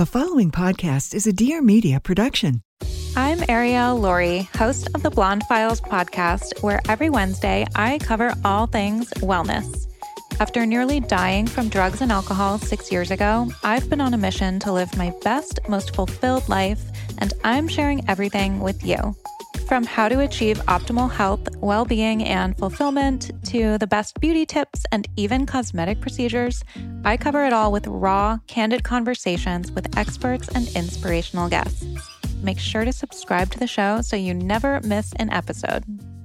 The following podcast is a Dear Media production. I'm Ariel Laurie, host of the Blonde Files podcast, where every Wednesday I cover all things wellness. After nearly dying from drugs and alcohol 6 years ago, I've been on a mission to live my best, most fulfilled life, and I'm sharing everything with you. From how to achieve optimal health, well-being, and fulfillment to the best beauty tips and even cosmetic procedures, I cover it all with raw, candid conversations with experts and inspirational guests. Make sure to subscribe to the show so you never miss an episode.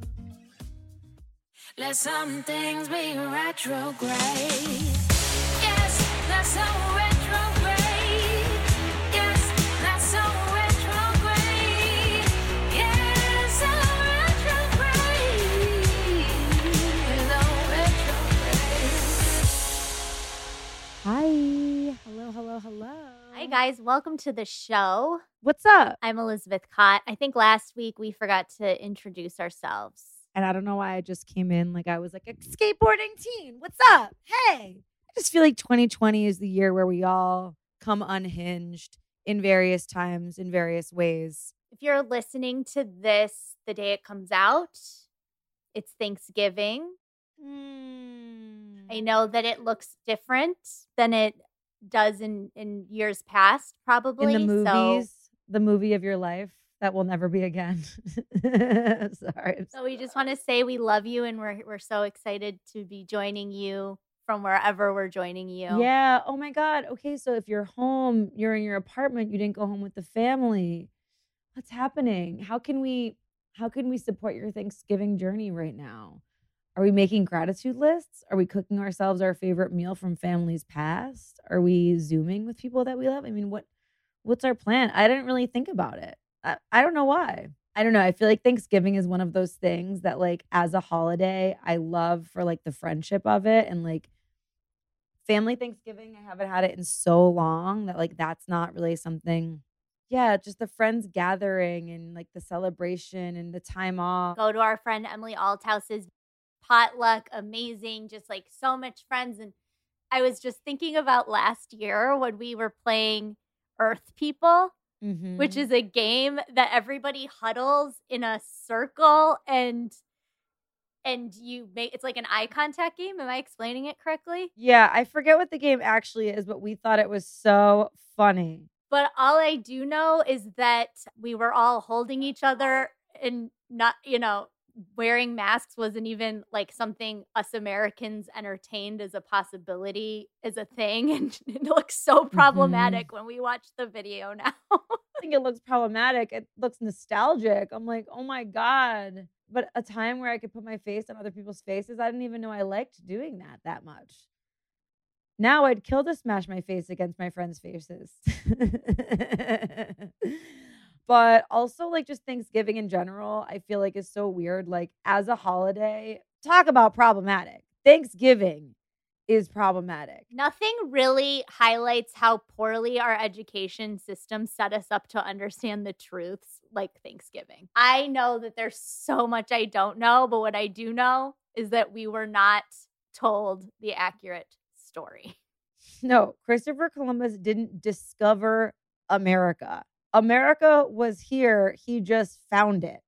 Let some things be retrograde. Yes, that's so retrograde. Yes, that's so retrograde. Yes, so retrograde. So retrograde. Hi. Hello, hello, hello. Hi, guys. Welcome to the show. What's up? I'm Elizabeth Cott. I think last week we forgot to introduce ourselves. And I don't know why I just came in like I was like a skateboarding teen. What's up? Hey. I just feel like 2020 is the year where we all come unhinged in various times, in various ways. If you're listening to this the day it comes out, it's Thanksgiving. I know that it looks different than it does in years past, probably. In the movies, the movie of your life that will never be again. Sorry. So we just want to say we love you, and we're so excited to be joining you from wherever we're joining you. Yeah. Oh my God. Okay. So if you're home, you're in your apartment, you didn't go home with the family. What's happening? How can we support your Thanksgiving journey right now? Are we making gratitude lists? Are we cooking ourselves our favorite meal from families past? Are we Zooming with people that we love? I mean, what's our plan? I didn't really think about it. I don't know why. I don't know. I feel like Thanksgiving is one of those things that, like, as a holiday, I love for like the friendship of it, and like family Thanksgiving. I haven't had it in so long that like that's not really something. Yeah, just the friends gathering and like the celebration and the time off. Go to our friend Emily Althouse's potluck. Amazing. Just like so much friends. And I was just thinking about last year when we were playing Earth People. Mm-hmm. Which is a game that everybody huddles in a circle and you make, it's like an eye contact game. Am I explaining it correctly? Yeah, I forget what the game actually is, but we thought it was so funny. But all I do know is that we were all holding each other and not, wearing masks wasn't even like something us Americans entertained as a possibility, as a thing. And it looks so problematic when we watch the video now. I think it looks problematic. It looks nostalgic. I'm like, oh my God. But a time where I could put my face on other people's faces, I didn't even know I liked doing that much. Now I'd kill to smash my face against my friends' faces. But also, like, just Thanksgiving in general, I feel like is so weird. Like, as a holiday, talk about problematic. Thanksgiving is problematic. Nothing really highlights how poorly our education system set us up to understand the truths like Thanksgiving. I know that there's so much I don't know, but what I do know is that we were not told the accurate story. No, Christopher Columbus didn't discover America. America was here. He just found it.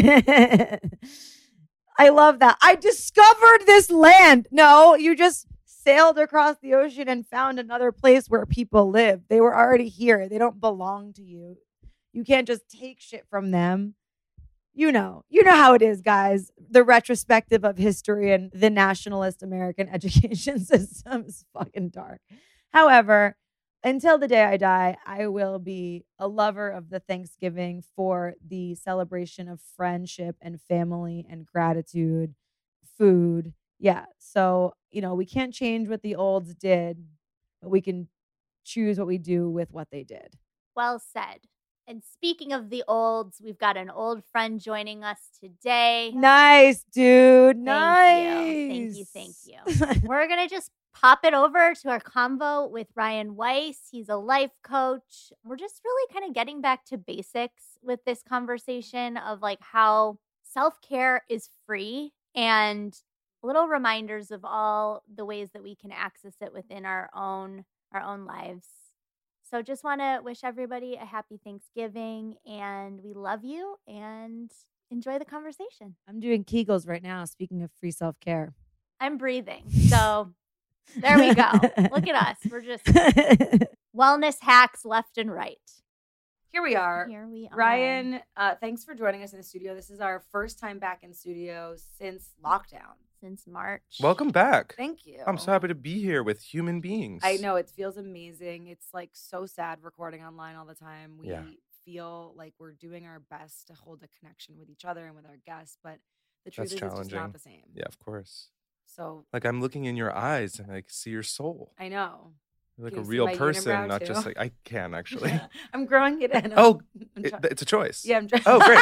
I love that. I discovered this land. No, you just sailed across the ocean and found another place where people live. They were already here. They don't belong to you. You can't just take shit from them. You know how it is, guys. The retrospective of history and the nationalist American education system is fucking dark. However, until the day I die, I will be a lover of the Thanksgiving for the celebration of friendship and family and gratitude, food. Yeah. So, we can't change what the olds did, but we can choose what we do with what they did. Well said. And speaking of the olds, we've got an old friend joining us today. Nice, dude. Nice. Thank you. We're going to just pop it over to our convo with Ryan Weiss. He's a life coach. We're just really kind of getting back to basics with this conversation of like how self-care is free and little reminders of all the ways that we can access it within our own lives. So just want to wish everybody a happy Thanksgiving, and we love you and enjoy the conversation. I'm doing Kegels right now. Speaking of free self-care. I'm breathing. So there we go. Look at us. We're just wellness hacks left and right. Here we are. Here we are. Ryan, thanks for joining us in the studio. This is our first time back in studio since lockdown. Since March. Welcome back. Thank you. I'm so happy to be here with human beings. I know, it feels amazing. It's like so sad recording online all the time. We feel like we're doing our best to hold a connection with each other and with our guests, but the truth That's is it's just not challenging. the same. Yeah, of course. So Like I'm looking in your eyes and I can see your soul. I know. You're like Can a you see real my person, unibrow not just too? like I can actually. I'm growing it in. Oh, I'm try- it's a choice. yeah, I'm trying. Oh, great.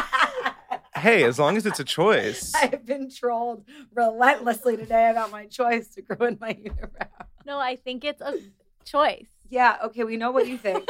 Hey, as long as it's a choice. I've been trolled relentlessly today about my choice to grow in my unibrow. No, I think it's a choice. Yeah, okay, we know what you think.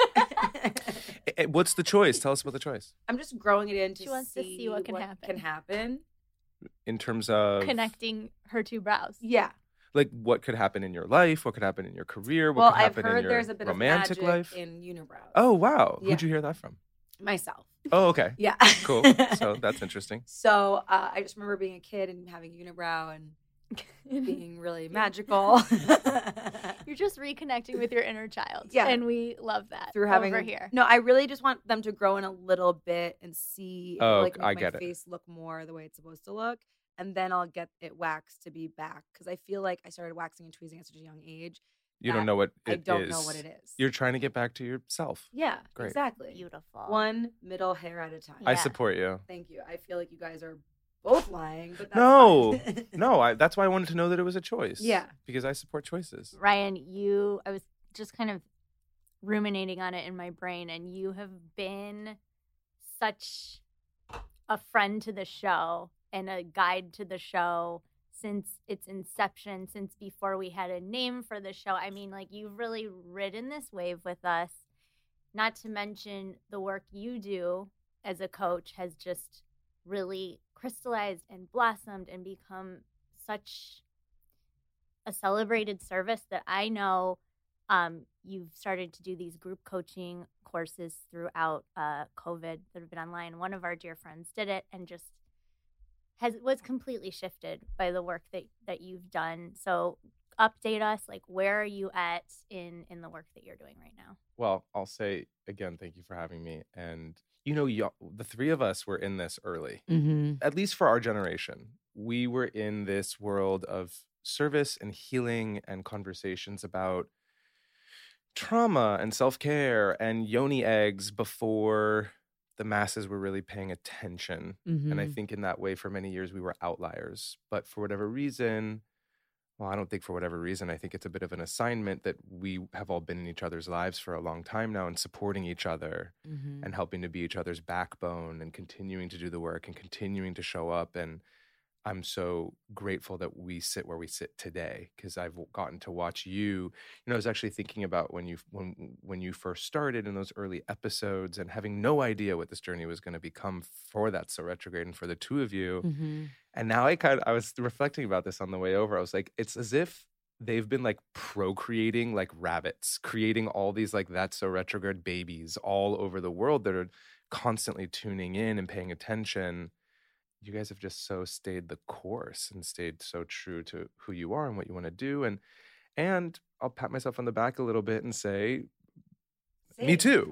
What's the choice? Tell us about the choice. I'm just growing it in to She wants to see what can happen. In terms of Connecting her two brows. Yeah. like what could happen in your life, what could happen in your career, what Well, could I've happen heard in your there's a bit romantic of magic life. in unibrows. Oh, wow. Yeah. Who'd you hear that from? Myself. Oh, okay. Yeah. Cool. So that's interesting. So I just remember being a kid and having unibrow and being really magical. You're just reconnecting with your inner child. Yeah. And we love that Through having over here. No, I really just want them to grow in a little bit and see Oh, like make I my get it. face look more the way it's supposed to look. And then I'll get it waxed to be back. Because I feel like I started waxing and tweezing at such a young age. You don't that know what it is. I don't know what it is. You're trying to get back to yourself. Yeah, Great. exactly. Beautiful. One middle hair at a time. I Yeah. support you. Thank you. I feel like you guys are both lying, but that's No. fine. No, that's why I wanted to know that it was a choice. Yeah. Because I support choices. Ryan, I was just kind of ruminating on it in my brain, and you have been such a friend to the show and a guide to the show since its inception, since before we had a name for the show. I mean, like, you've really ridden this wave with us, not to mention the work you do as a coach has just really crystallized and blossomed and become such a celebrated service that I know you've started to do these group coaching courses throughout COVID that have been online. One of our dear friends did it and just was completely shifted by the work that you've done. So update us, like, where are you at in the work that you're doing right now? Well, I'll say again, thank you for having me. And the three of us were in this early, at least for our generation. We were in this world of service and healing and conversations about trauma and self-care and yoni eggs before the masses were really paying attention. And I think in that way, for many years, we were outliers. But for whatever reason, well, I don't think for whatever reason, I think it's a bit of an assignment that we have all been in each other's lives for a long time now and supporting each other and helping to be each other's backbone and continuing to do the work and continuing to show up. And I'm so grateful that we sit where we sit today because I've gotten to watch you. I was actually thinking about when you first started in those early episodes and having no idea what this journey was going to become for That's So Retrograde and for the two of you. And now I was reflecting about this on the way over. I was like, it's as if they've been like procreating like rabbits, creating all these like That's So Retrograde babies all over the world that are constantly tuning in and paying attention. You guys have just so stayed the course and stayed so true to who you are and what you want to do. And I'll pat myself on the back a little bit and say, me too.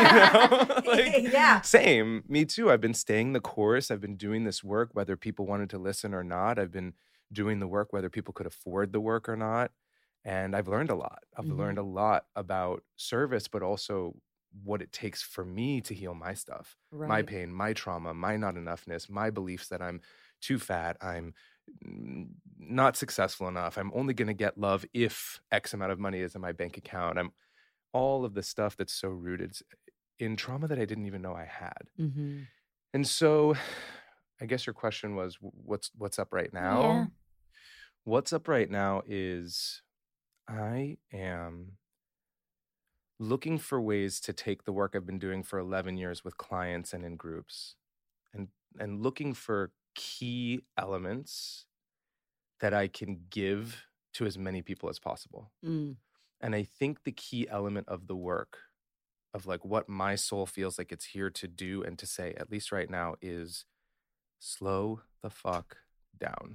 Yeah. Same. Me too. I've been staying the course. I've been doing this work, whether people wanted to listen or not. I've been doing the work, whether people could afford the work or not. And I've learned a lot. I've learned a lot about service, but also what it takes for me to heal my stuff, my pain, my trauma, my not enoughness, my beliefs that I'm too fat, I'm not successful enough, I'm only going to get love if X amount of money is in my bank account. I'm all of the stuff that's so rooted in trauma that I didn't even know I had. And so I guess your question was, what's up right now? Yeah. What's up right now is I am looking for ways to take the work I've been doing for 11 years with clients and in groups and looking for key elements that I can give to as many people as possible. And I think the key element of the work, of like what my soul feels like it's here to do and to say, at least right now, is slow the fuck down.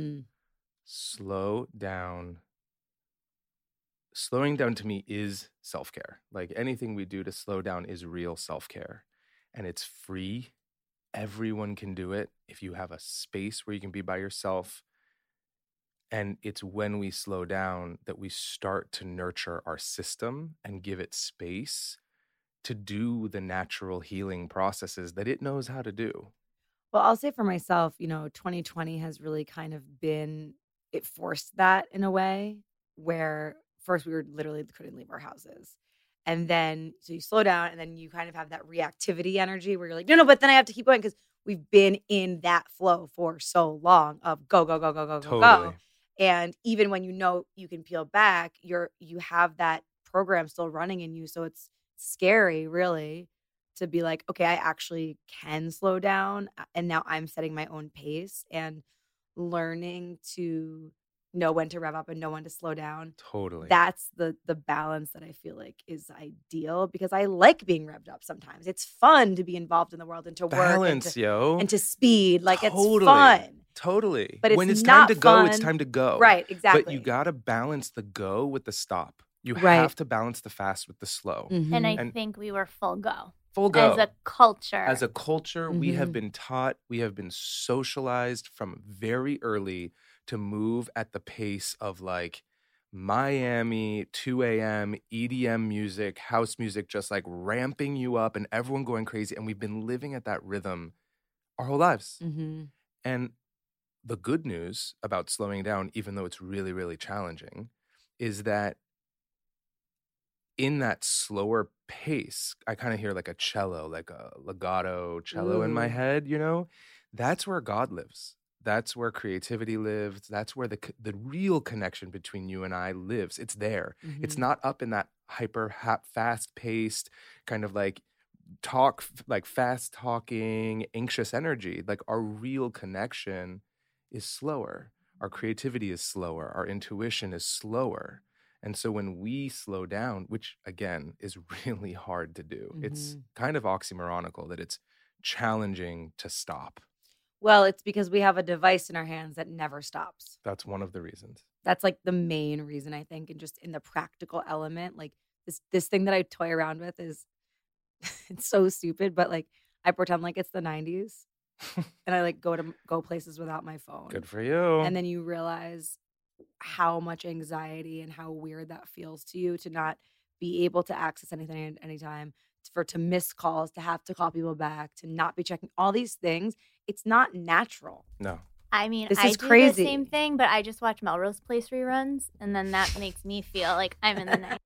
Slow down. Slowing down to me is self-care. Like anything we do to slow down is real self-care. And it's free. Everyone can do it if you have a space where you can be by yourself. And it's when we slow down that we start to nurture our system and give it space to do the natural healing processes that it knows how to do. Well, I'll say for myself, 2020 has really kind of been, it forced that in a way where first we literally couldn't leave our houses. And then, so you slow down and then you kind of have that reactivity energy where you're like, no, but then I have to keep going because we've been in that flow for so long of go, go, go, go, go, Totally. go. And even when you can peel back, you have that program still running in you. So it's scary, really, to be like, okay, I actually can slow down. And now I'm setting my own pace and learning to know when to rev up and know when to slow down. Totally. That's the balance that I feel like is ideal because I like being revved up sometimes. It's fun to be involved in the world and to balance, work and to speed. Like totally. It's fun. Totally. But when it's not time to go, it's fun. time to go. Right, exactly. But you got to balance the go with the stop. You Right. have to balance the fast with the slow. And I And- think we were full go. Full go. As a culture. As a culture, we have Mhm. been taught, we have been socialized from very early to move at the pace of like Miami, 2 a.m., EDM music, house music, just like ramping you up and everyone going crazy. And we've been living at that rhythm our whole lives. And the good news about slowing down, even though it's really, really challenging, is that in that slower pace, I kind of hear like a cello, like a legato cello in my Ooh. head, that's where God lives. That's where creativity lives. That's where the real connection between you and I lives. It's there. It's not up in that hyper fast-paced kind of like fast talking, anxious energy. Like our real connection is slower. Our creativity is slower. Our intuition is slower. And so when we slow down, which again is really hard to do, it's kind of oxymoronical that it's challenging to stop. Well, it's because we have a device in our hands that never stops. That's one of the reasons. That's like the main reason, I think, and just in the practical element, like this thing that I toy around with is it's so stupid, but like I pretend like it's the 90s and I like go places without my phone. Good for you. And then you realize how much anxiety and how weird that feels to you to not be able to access anything at any time, to miss calls, to have to call people back, to not be checking all these things. It's not natural. No. I mean, This I is do crazy. the same thing, but I just watch Melrose Place reruns, and then that makes me feel like I'm in the night.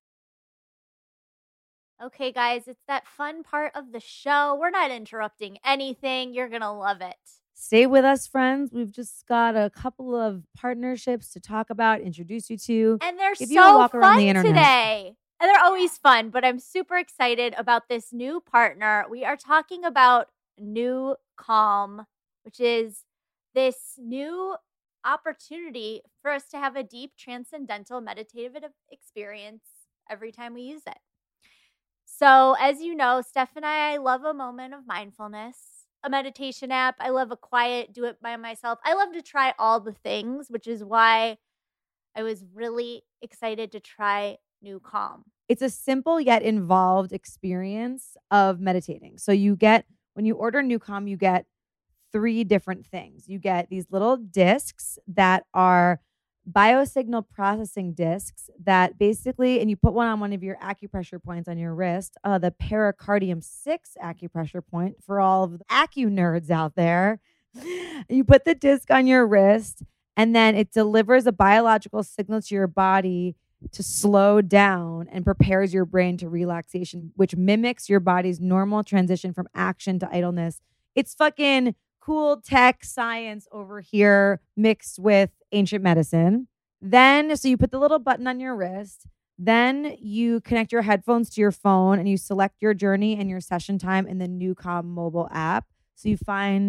Okay, guys, it's that fun part of the show. We're not interrupting anything. You're going to love it. Stay with us, friends. We've just got a couple of partnerships to talk about, introduce you to. And they're If you wanna so walk around fun the internet. today. And they're always fun, but I'm super excited about this new partner. We are talking about New Calm, which is this new opportunity for us to have a deep, transcendental, meditative experience every time we use it. So, as you know, Steph and I love a moment of mindfulness, a meditation app. I love a quiet, do it by myself. I love to try all the things, which is why I was really excited to try New Calm. It's a simple yet involved experience of meditating. So when you order New Calm, you get 3 different things. You get these little discs that are biosignal processing discs that basically, and you put one on one of your acupressure points on your wrist, the pericardium 6 acupressure point for all of the acu nerds out there. You put the disc on your wrist, and then it delivers a biological signal to your body to slow down and prepares your brain to relaxation, which mimics your body's normal transition from action to idleness. It's fucking cool tech science over here mixed with ancient medicine. Then, so you put the little button on your wrist. Then you connect your headphones to your phone and you select your journey and your session time in the New Calm mobile app. So you find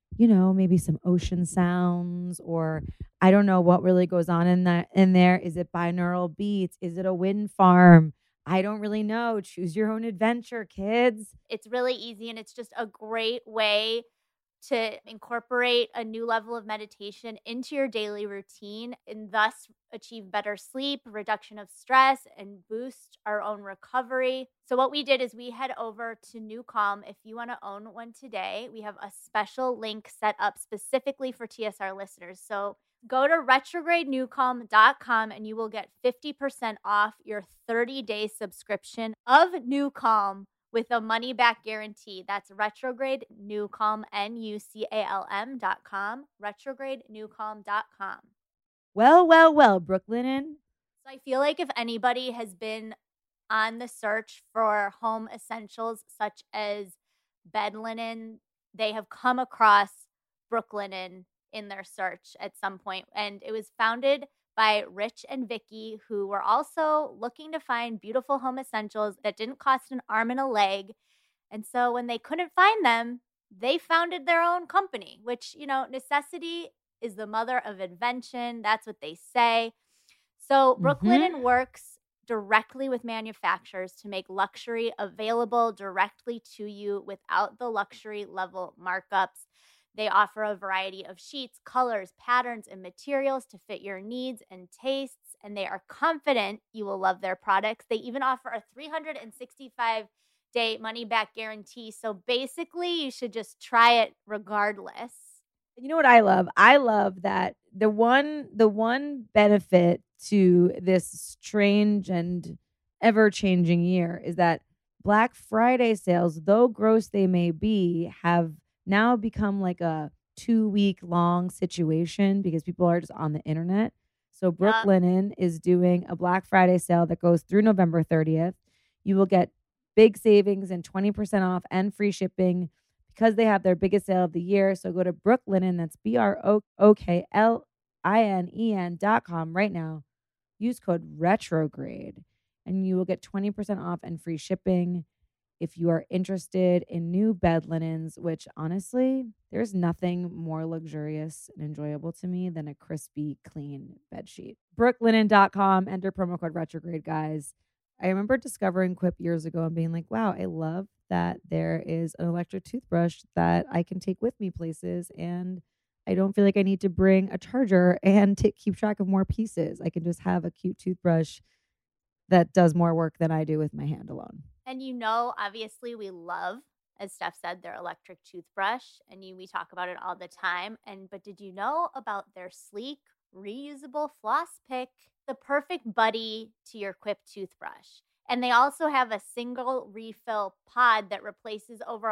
maybe some ocean sounds, or I don't know what really goes on in there. Is it binaural beats? Is it a wind farm? I don't really know. Choose your own adventure, kids. It's really easy, and it's just a great way to incorporate a new level of meditation into your daily routine and thus achieve better sleep, reduction of stress, and boost our own recovery. So what we did is we head over to New Calm. If you want to own one today, we have a special link set up specifically for TSR listeners. So go to retrogradenewcalm.com and you will get 50% off your 30-day subscription of New Calm with a money back guarantee. That's retrogradenewcalm, NUCALM.com, retrogradenewcalm.com. Well, Brooklinen. So I feel like if anybody has been on the search for home essentials such as bed linen, they have come across Brooklinen in their search at some point. And it was founded by Rich and Vicky, who were also looking to find beautiful home essentials that didn't cost an arm and a leg. And so when they couldn't find them, they founded their own company, which, necessity is the mother of invention. That's what they say. So Brooklinen works directly with manufacturers to make luxury available directly to you without the luxury level markups. They offer a variety of sheets, colors, patterns, and materials to fit your needs and tastes, and they are confident you will love their products. They even offer a 365-day money-back guarantee. So basically, you should just try it regardless. You know what I love? I love that the one benefit to this strange and ever-changing year is that Black Friday sales, though gross they may be, have now become like a 2-week long situation because people are just on the internet. So Brooklinen is doing a Black Friday sale that goes through November 30th. You will get big savings and 20% off and free shipping because they have their biggest sale of the year. So go to Brooklinen, that's BROOKLINEN.com right now. Use code retrograde and you will get 20% off and free shipping. If you are interested in new bed linens, which honestly, there's nothing more luxurious and enjoyable to me than a crispy, clean bed sheet. Brooklinen.com, enter promo code retrograde, guys. I remember discovering Quip years ago and being like, wow, I love that there is an electric toothbrush that I can take with me places and I don't feel like I need to bring a charger and keep track of more pieces. I can just have a cute toothbrush that does more work than I do with my hand alone. And obviously we love, as Steph said, their electric toothbrush, and we talk about it all the time. But did you know about their sleek, reusable floss pick, the perfect buddy to your Quip toothbrush? And they also have a single refill pod that replaces over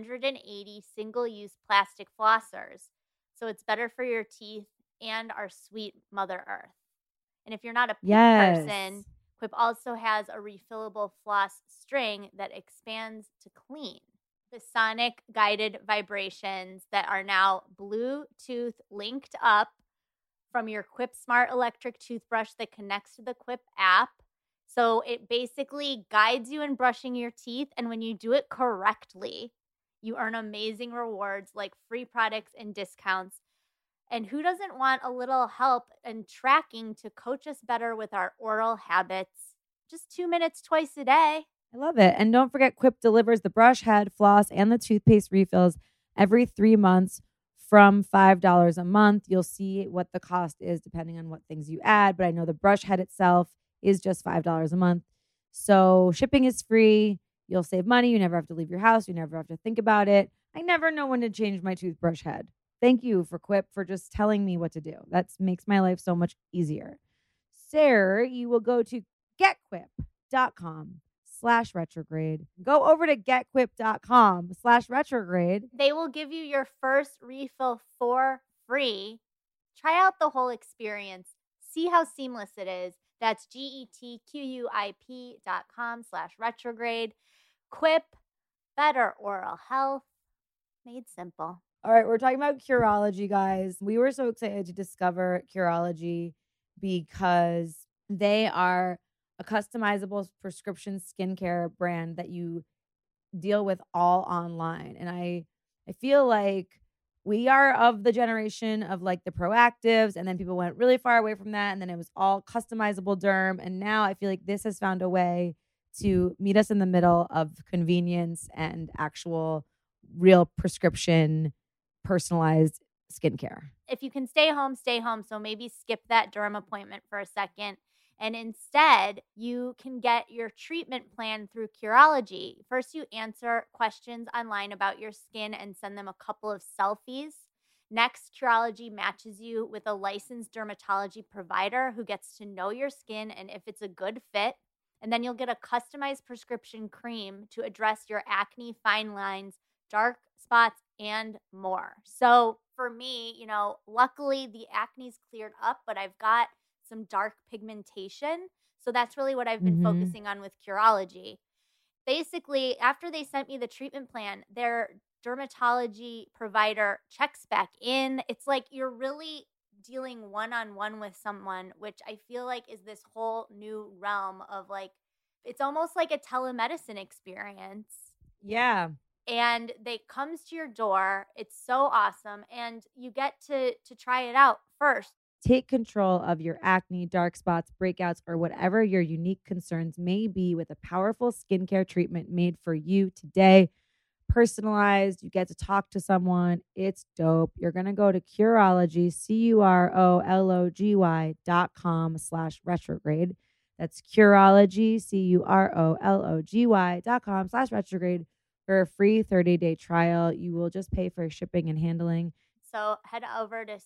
180 single-use plastic flossers. So it's better for your teeth and our sweet Mother Earth. And if you're not a pink person, Quip also has a refillable floss string that expands to clean. The sonic guided vibrations that are now Bluetooth linked up from your Quip Smart electric toothbrush that connects to the Quip app. So it basically guides you in brushing your teeth. And when you do it correctly, you earn amazing rewards like free products and discounts. And who doesn't want a little help and tracking to coach us better with our oral habits? Just 2 minutes twice a day. I love it. And don't forget, Quip delivers the brush head, floss, and the toothpaste refills every 3 months from $5 a month. You'll see what the cost is depending on what things you add. But I know the brush head itself is just $5 a month. So shipping is free. You'll save money. You never have to leave your house. You never have to think about it. I never know when to change my toothbrush head. Thank you for Quip for just telling me what to do. That makes my life so much easier. Sir, you will go to getquip.com/retrograde. Go over to getquip.com/retrograde. They will give you your first refill for free. Try out the whole experience. See how seamless it is. That's getquip.com/retrograde. Quip, better oral health, made simple. All right, we're talking about Curology, guys. We were so excited to discover Curology because they are a customizable prescription skincare brand that you deal with all online. And I feel like we are of the generation of like the proactives, and then people went really far away from that, and then it was all customizable derm. And now I feel like this has found a way to meet us in the middle of convenience and actual real prescription personalized skincare. If you can stay home, stay home. So maybe skip that derm appointment for a second. And instead, you can get your treatment plan through Curology. First, you answer questions online about your skin and send them a couple of selfies. Next, Curology matches you with a licensed dermatology provider who gets to know your skin and if it's a good fit. And then you'll get a customized prescription cream to address your acne, fine lines, dark spots, and more. So for me, luckily the acne's cleared up, but I've got some dark pigmentation. So that's really what I've been focusing on with Curology. Basically, after they sent me the treatment plan, their dermatology provider checks back in. It's like you're really dealing one-on-one with someone, which I feel like is this whole new realm of like, it's almost like a telemedicine experience. Yeah. And they comes to your door. It's so awesome. And you get to try it out first. Take control of your acne, dark spots, breakouts, or whatever your unique concerns may be with a powerful skincare treatment made for you today. Personalized. You get to talk to someone. It's dope. You're going to go to Curology, Curology.com/retrograde. That's Curology, Curology.com/retrograde for a free 30-day trial. You will just pay for shipping and handling. So head over to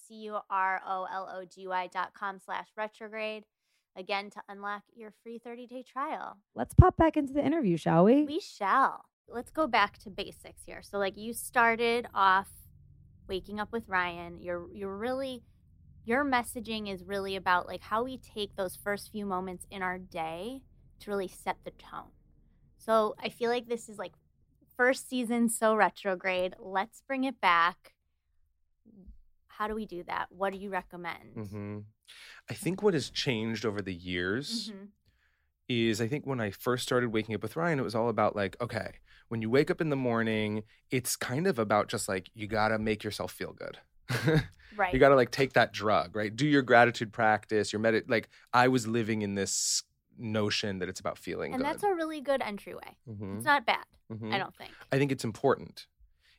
Curology.com/retrograde again to unlock your free 30-day trial. Let's pop back into the interview, shall we? We shall. Let's go back to basics here. So like you started off waking up with Ryan. Your messaging is really about like how we take those first few moments in our day to really set the tone. So I feel like this is like first season, so retrograde. Let's bring it back. How do we do that? What do you recommend? I think what has changed over the years is I think when I first started waking up with Ryan, it was all about like, okay, when you wake up in the morning, it's kind of about just like, you got to make yourself feel good. Right. You got to like take that drug, right? Do your gratitude practice, like I was living in this notion that it's about feeling good. And that's a really good entryway. It's not bad, I don't think. I think it's important.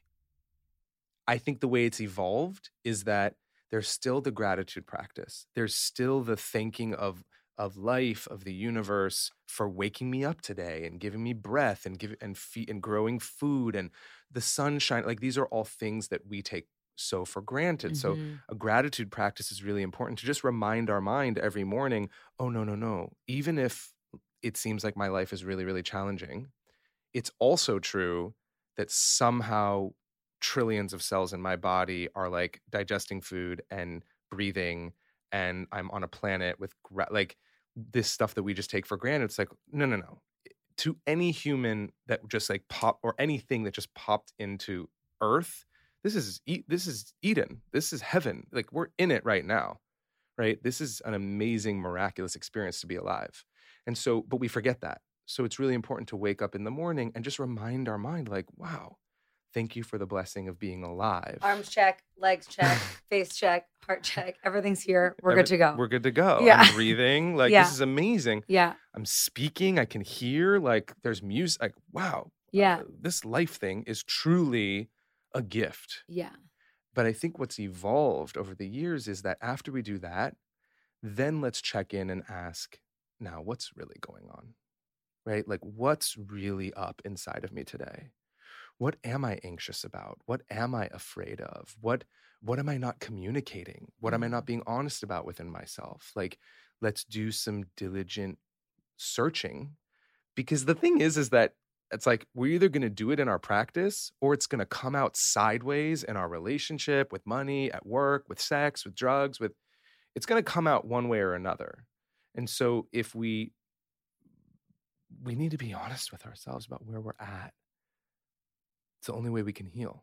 I think the way it's evolved is that there's still the gratitude practice. There's still the thanking of life, of the universe for waking me up today and giving me breath and growing food and the sunshine. Like these are all things that we take so for granted. So a gratitude practice is really important to just remind our mind every morning, oh, no. Even if it seems like my life is really, really challenging, it's also true that somehow trillions of cells in my body are like digesting food and breathing, and I'm on a planet with like this stuff that we just take for granted. It's like, no. To any human that just like or anything that just popped into Earth, this is Eden. This is heaven. Like we're in it right now, right? This is an amazing, miraculous experience to be alive. And so, but we forget that. So it's really important to wake up in the morning and just remind our mind like, wow, thank you for the blessing of being alive. Arms check, legs check, face check, heart check. Everything's here. We're good to go. We're good to go. Yeah. I'm breathing. Like, this is amazing. Yeah. I'm speaking. I can hear. Like, there's music. Like, wow. Yeah. This life thing is truly a gift. Yeah. But I think what's evolved over the years is that after we do that, then let's check in and ask, now, what's really going on? Right? Like, what's really up inside of me today? What am I anxious about? What am I afraid of? What am I not communicating? What am I not being honest about within myself? Like, let's do some diligent searching. Because the thing is that it's like we're either going to do it in our practice or it's going to come out sideways in our relationship, with money, at work, with sex, with drugs, it's going to come out one way or another. And so if we need to be honest with ourselves about where we're at. It's the only way we can heal.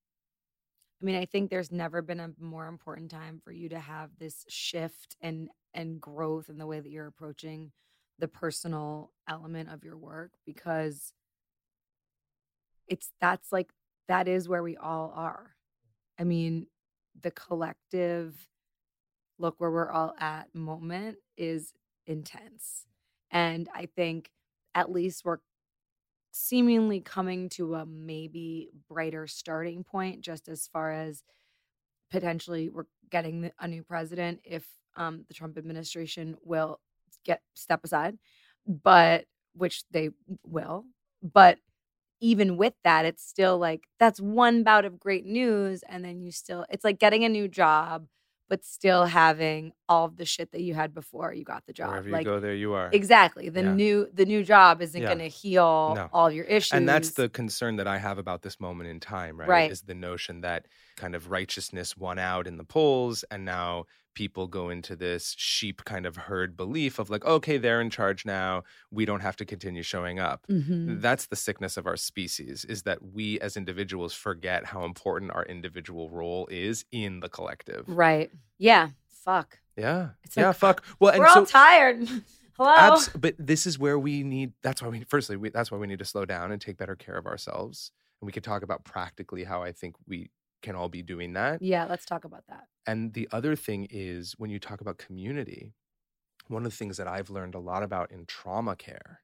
I mean, I think there's never been a more important time for you to have this shift and growth in the way that you're approaching the personal element of your work, because that is where we all are. I mean, the collective look where we're all at moment is intense. And I think at least we're seemingly coming to a maybe brighter starting point, just as far as potentially we're getting a new president if the Trump administration will step aside, but which they will. But even with that, it's still like that's one bout of great news, and then it's like getting a new job, but still having all of the shit that you had before you got the job. Wherever like, you go, there you are. Exactly. The new job isn't going to heal all of your issues. And that's the concern that I have about this moment in time, right? Is the notion that kind of righteousness won out in the polls, and now people go into this sheep kind of herd belief of like, okay, they're in charge now. We don't have to continue showing up. Mm-hmm. That's the sickness of our species, is that we as individuals forget how important our individual role is in the collective. Right. Yeah. Fuck. Yeah. It's yeah. like, Fuck. Well, and we're all tired. Hello. But this is where we need. That's why we need to slow down and take better care of ourselves. And we could talk about practically how I think we can all be doing that. Yeah, let's talk about that. And the other thing is, when you talk about community, one of the things that I've learned a lot about in trauma care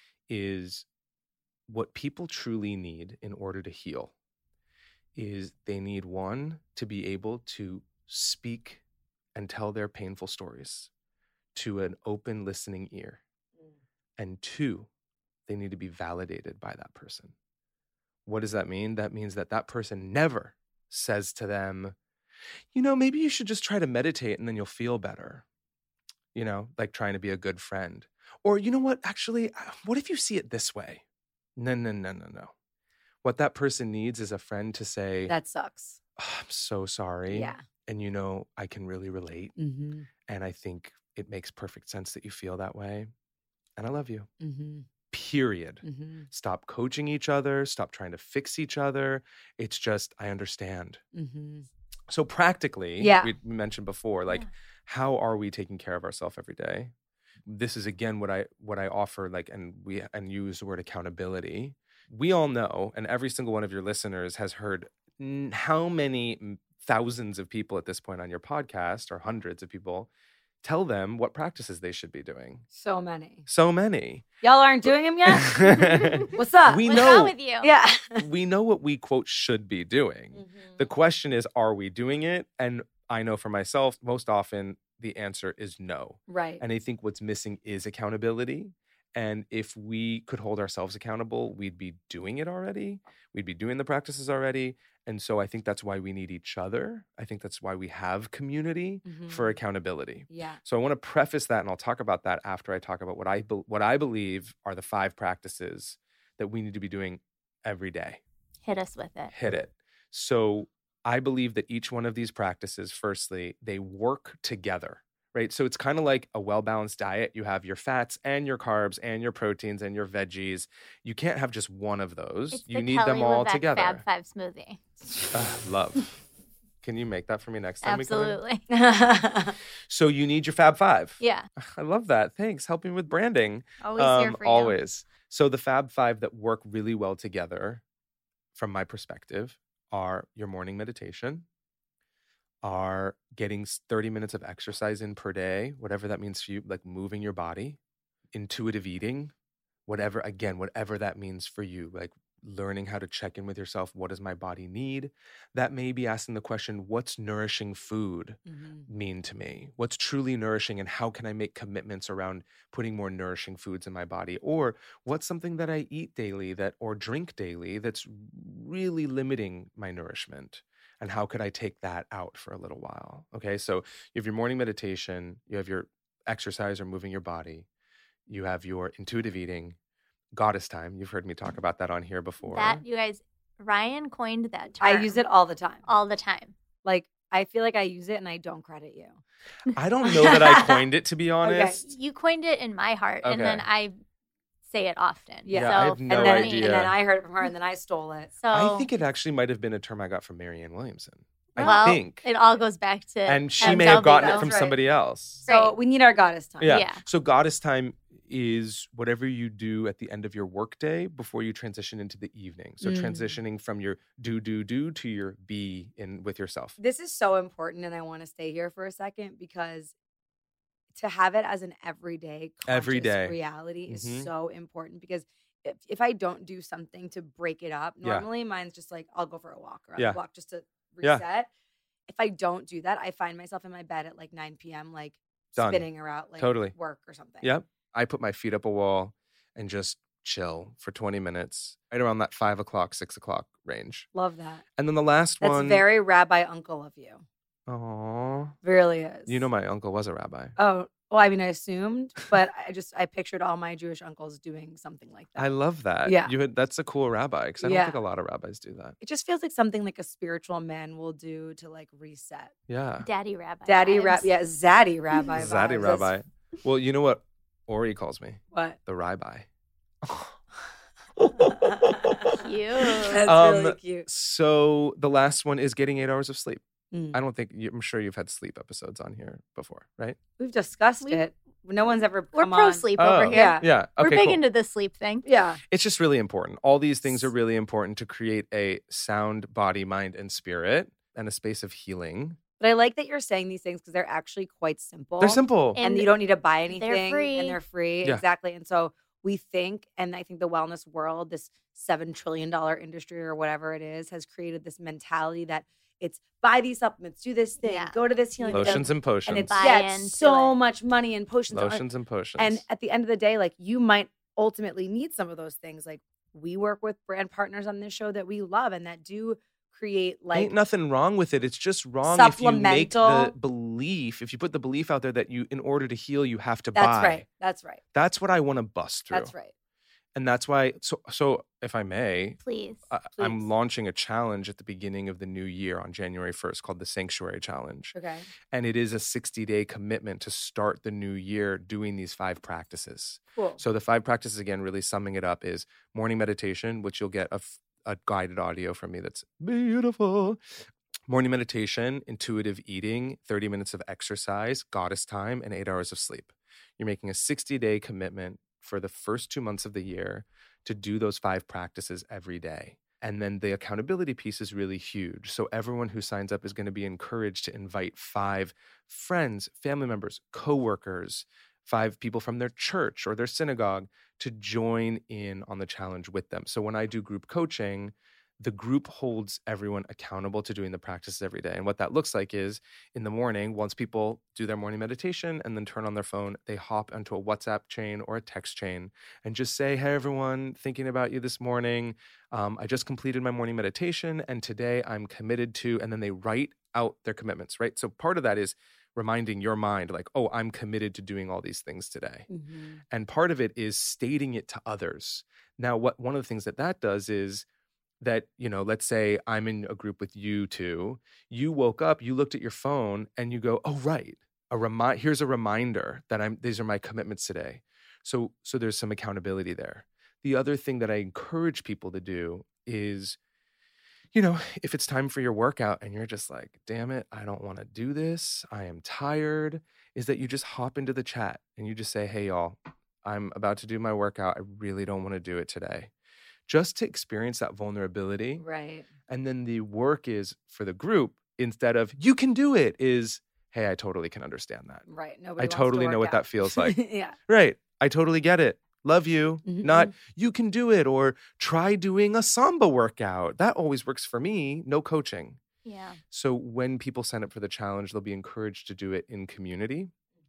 is what people truly need in order to heal is they need, one, to be able to speak and tell their painful stories to an open listening ear. And two, they need to be validated by that person. What does that mean? That means that that person never says to them, you know, maybe you should just try to meditate and then you'll feel better. You know, like trying to be a good friend. Or, you know what, actually, what if you see it this way? No. What that person needs is a friend to say, that sucks. Oh, I'm so sorry. Yeah. And, you know, I can really relate. Mm-hmm. And I think it makes perfect sense that you feel that way. And I love you. Mm-hmm. Period. Mm-hmm. Stop coaching each other. Stop trying to fix each other. It's just, I understand. Mm-hmm. So practically, we mentioned before, like, how are we taking care of ourselves every day? This is, again, what I offer, like, and use the word accountability. We all know, and every single one of your listeners has heard how many thousands of people at this point on your podcast, or hundreds of people, tell them what practices they should be doing. So many. Y'all aren't doing them yet? What's up? What's wrong with you? Yeah. We know what we, quote, should be doing. Mm-hmm. The question is, are we doing it? And I know for myself, most often the answer is no. Right. And I think what's missing is accountability. And if we could hold ourselves accountable, we'd be doing it already. We'd be doing the practices already. And so I think that's why we need each other. I think that's why we have community for accountability. Yeah. So I want to preface that, and I'll talk about that after I talk about what I believe are the 5 practices that we need to be doing every day. Hit us with it. Hit it. So I believe that each one of these practices, firstly, they work together, right? So it's kind of like a well-balanced diet. You have your fats and your carbs and your proteins and your veggies. You can't have just one of those. It's you the need Kelly them all LeVeque together. Fab 5 smoothie. Love. Can you make that for me next time? Absolutely. So you need your Fab 5. Yeah. I love that. Thanks. Help me with branding. Always here for you. Always. So the Fab 5 that work really well together, from my perspective, are your morning meditation, are getting 30 minutes of exercise in per day, whatever that means for you, like moving your body, intuitive eating, whatever that means for you, like learning how to check in with yourself. What does my body need? That may be asking the question, what's nourishing food mean to me? What's truly nourishing, and how can I make commitments around putting more nourishing foods in my body? Or what's something that I eat daily or drink daily that's really limiting my nourishment? And how could I take that out for a little while? Okay, so you have your morning meditation, you have your exercise or moving your body, you have your intuitive eating, goddess time. You've heard me talk about that on here before. That, you guys, Ryan coined that term. I use it all the time. All the time. Like, I feel like I use it and I don't credit you. I don't know that I coined it, to be honest. Okay. You coined it in my heart, and then I say it often. Yeah, so I have no idea. And then I heard it from her, and then I stole it. So I think it actually might have been a term I got from Marianne Williamson. well, I think. it all goes back to And she may have gotten it MW. from That's right. somebody else. So Right. we need our goddess time. Yeah. Yeah. So goddess time is whatever you do at the end of your workday before you transition into the evening. So transitioning from your do to your be in with yourself. This is so important, and I want to stay here for a second because to have it as an everyday conscious reality is so important, because if I don't do something to break it up, normally mine's just like I'll go for a walk or I'll walk just to reset. If I don't do that, I find myself in my bed at like 9 p.m. like Done. spinning around like work or something. Yep. I put my feet up a wall and just chill for 20 minutes, right around that 5 o'clock, 6 o'clock range. Love that. And then the last one. That's very rabbi uncle of you. Aww. Really is. You know, my uncle was a rabbi. Oh, well, I mean, I assumed, but I pictured all my Jewish uncles doing something like that. I love that. Yeah. That's a cool rabbi, because I don't think a lot of rabbis do that. It just feels like something like a spiritual man will do to like reset. Yeah. Daddy rabbi. Daddy vibes. rabbi. Yeah, zaddy rabbi. Zaddy vibes. rabbi. Well, you know what Ori calls me? What? The rabbi. Cute. That's really cute. So the last one is getting 8 hours of sleep. Mm. I don't think I'm sure you've had sleep episodes on here before, right? We've discussed it. No one's ever We're come pro on. sleep Oh. over here. Yeah. Yeah. We're Okay, big cool. into the sleep thing. Yeah. It's just really important. All these things are really important to create a sound body, mind, and spirit, and a space of healing. But I like that you're saying these things because they're actually quite simple. They're simple. And you don't need to buy anything. free. And they're free. Yeah. Exactly. And so we think, and I think the wellness world, this $7 trillion industry or whatever it is, has created this mentality that it's buy these supplements, do this thing, Yeah. go to this healing. Lotions and potions. And it's, Buy it's into so it. much money in potions. Lotions and potions. And at the end of the day, like you might ultimately need some of those things. Like we work with brand partners on this show that we love and that do create like ain't nothing wrong with it. It's just wrong if you make the supplemental- belief, if you put the belief out there that you, in order to heal, you have to That's buy. right. That's right. That's what I want to bust through. That's right. And that's why, so if I may, Please. I'm Please. launching a challenge at the beginning of the new year on January 1st called the Sanctuary Challenge. Okay. And it is a 60-day commitment to start the new year doing these 5 practices. Cool. So the 5 practices, again, really summing it up, is morning meditation, which you'll get a guided audio from me that's beautiful. Morning meditation, intuitive eating, 30 minutes of exercise, goddess time, and 8 hours of sleep. You're making a 60-day commitment for the first 2 months of the year to do those 5 practices every day. And then the accountability piece is really huge. So everyone who signs up is going to be encouraged to invite 5 friends, family members, coworkers, 5 people from their church or their synagogue to join in on the challenge with them. So when I do group coaching, the group holds everyone accountable to doing the practices every day. And what that looks like is in the morning, once people do their morning meditation and then turn on their phone, they hop onto a WhatsApp chain or a text chain and just say, hey, everyone, thinking about you this morning. I just completed my morning meditation and today I'm committed to, and then they write out their commitments, right? So part of that is reminding your mind like, oh, I'm committed to doing all these things today. Mm-hmm. And part of it is stating it to others. Now, one of the things that does is that, you know, let's say I'm in a group with you two, you woke up, you looked at your phone and you go, oh, right. Here's a reminder that these are my commitments today. So there's some accountability there. The other thing that I encourage people to do is, you know, if it's time for your workout and you're just like, damn it, I don't want to do this, I am tired, is that you just hop into the chat and you just say, hey, y'all, I'm about to do my workout. I really don't want to do it today. Just to experience that vulnerability. Right. And then the work is for the group, instead of you can do it, is, hey, I totally can understand that. Right. Nobody I wants to totally know work what that out. feels like. Yeah. Right. I totally get it. Love you. Mhm. Not you can do it, or try doing a Samba workout. That always works for me. No coaching. Yeah. So when people sign up for the challenge, they'll be encouraged to do it in community.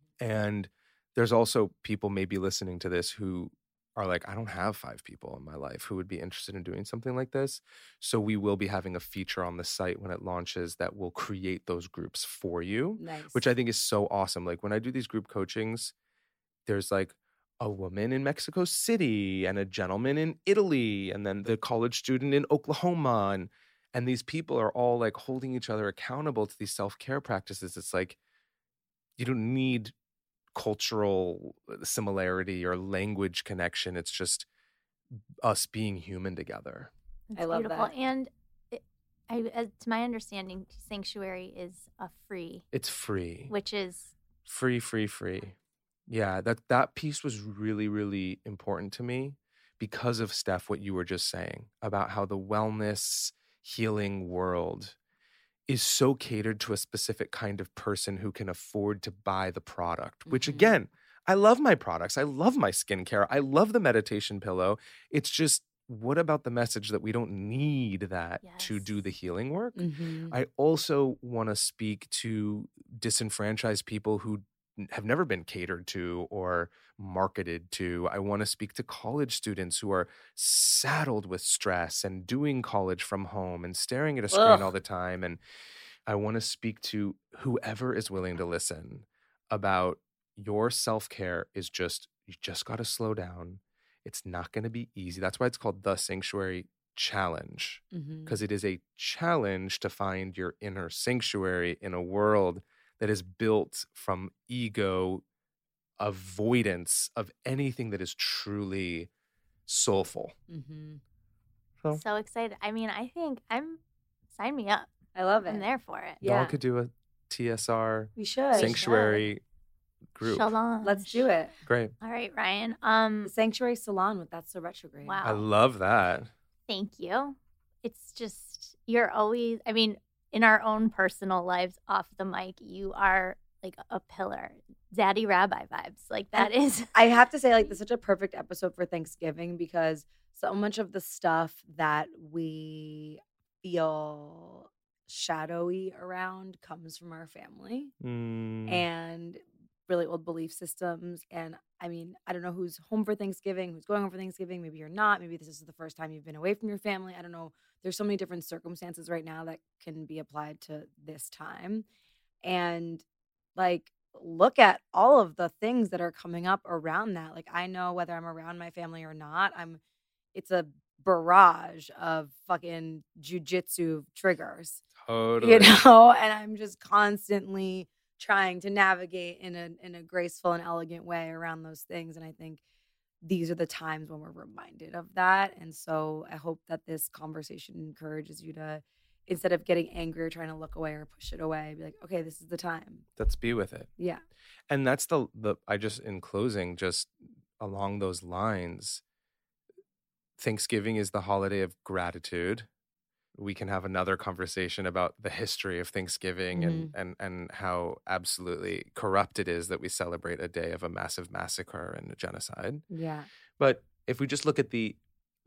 And there's also people maybe listening to this who are like, I don't have 5 people in my life who would be interested in doing something like this. So we will be having a feature on the site when it launches that will create those groups for you, Nice. which I think is so awesome. Like when I do these group coachings, there's like a woman in Mexico City and a gentleman in Italy and then the college student in Oklahoma. And these people are all like holding each other accountable to these self-care practices. It's like, you don't need cultural similarity or language connection. It's just us being human together. It's I love beautiful. that. And to my understanding, Sanctuary is a free, It's free. which is Free. Yeah, that piece was really, really important to me because of, Steph, what you were just saying about how the wellness healing world is so catered to a specific kind of person who can afford to buy the product, which again, I love my products. I love my skincare. I love the meditation pillow. It's just, what about the message that we don't need that to do the healing work? I also want to speak to disenfranchised people who have never been catered to or marketed to. I want to speak to college students who are saddled with stress and doing college from home and staring at a screen all the time. And I want to speak to whoever is willing to listen about your self-care is just, you just got to slow down. It's not going to be easy. That's why it's called the Sanctuary Challenge, because it is a challenge to find your inner sanctuary in a world that is built from ego, avoidance of anything that is truly soulful. So excited. I mean, I think sign me up. I love it. I'm there for it. Y'all could do a TSR We should. sanctuary group. Shalom. Let's do it. Great. All right, Ryan. The Sanctuary Salon with That's So Retrograde. Wow. I love that. Thank you. It's just, you're always, I mean, in our own personal lives off the mic, you are like a pillar. Daddy Rabbi vibes. Like that is. I have to say, like, this is such a perfect episode for Thanksgiving because so much of the stuff that we feel shadowy around comes from our family and really old belief systems. And I mean, I don't know who's home for Thanksgiving, who's going home for Thanksgiving. Maybe you're not. Maybe this is the first time you've been away from your family. I don't know. There's so many different circumstances right now that can be applied to this time. And like, look at all of the things that are coming up around that. Like, I know whether I'm around my family or not, it's a barrage of fucking jujitsu triggers. Totally. You know, and I'm just constantly trying to navigate in a graceful and elegant way around those things. And I think these are the times when we're reminded of that. And so I hope that this conversation encourages you to, instead of getting angry or trying to look away or push it away, be like, okay, this is the time. Let's be with it. Yeah. And that's I just, in closing, just along those lines, Thanksgiving is the holiday of gratitude. We can have another conversation about the history of Thanksgiving and how absolutely corrupt it is that we celebrate a day of a massive massacre and a genocide. Yeah. But if we just look at the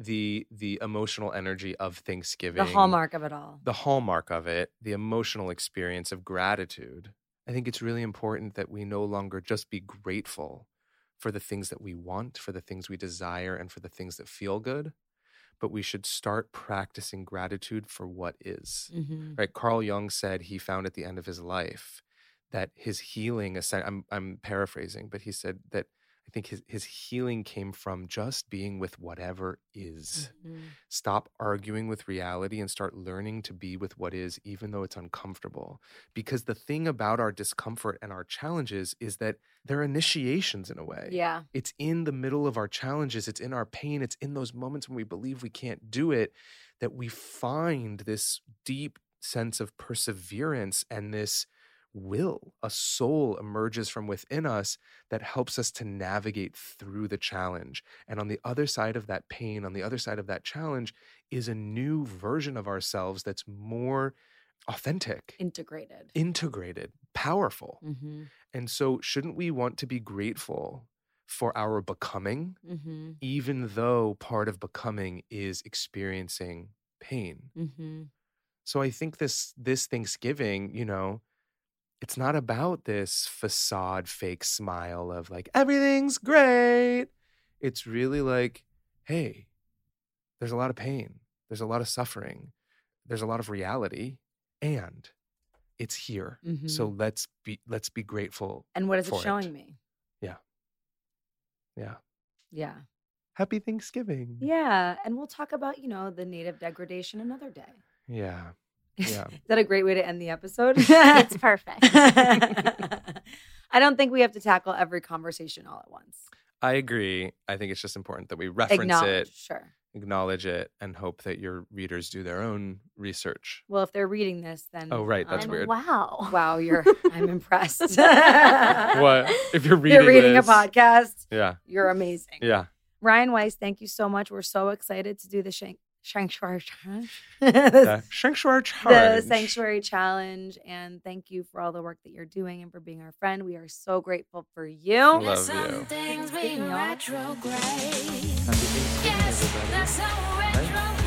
emotional energy of Thanksgiving, The hallmark of it all. the hallmark of it, the emotional experience of gratitude, I think it's really important that we no longer just be grateful for the things that we want, for the things we desire, and for the things that feel good, but we should start practicing gratitude for what is. Right? Carl Jung said he found at the end of his life that his healing, I'm paraphrasing, but he said that I think his healing came from just being with whatever is. Stop arguing with reality and start learning to be with what is, even though it's uncomfortable. Because the thing about our discomfort and our challenges is that they're initiations in a way. Yeah. It's in the middle of our challenges. It's in our pain. It's in those moments when we believe we can't do it that we find this deep sense of perseverance and this will. A soul emerges from within us that helps us to navigate through the challenge. And on the other side of that pain, on the other side of that challenge, is a new version of ourselves that's more authentic, integrated, powerful. And so shouldn't we want to be grateful for our becoming, even though part of becoming is experiencing pain? So I think this Thanksgiving, you know, it's not about this facade, fake smile of like, everything's great. It's really like, hey, there's a lot of pain. There's a lot of suffering. There's a lot of reality. And it's here. So let's be grateful. And what is it showing me? Yeah. Happy Thanksgiving. Yeah. And we'll talk about, you know, the native degradation another day. Yeah. Is that a great way to end the episode? It's perfect. I don't think we have to tackle every conversation all at once. I agree. I think it's just important that we reference Acknowledge, it. sure. acknowledge it, and hope that your readers do their own research. Well, if they're reading this, then Oh, right. That's And weird. Wow. wow, I'm impressed. What? If you're reading You're reading this, a podcast. Yeah. You're amazing. Yeah. Ryan Weiss, thank you so much. We're so excited to do the Sanctuary Challenge. The Sanctuary The Challenge. Sanctuary Challenge. And thank you for all the work that you're doing and for being our friend. We are so grateful for you. Love Some you. things be Speaking of- retrograde. Happy Thanksgiving, Yes, everybody. that's so retrograde.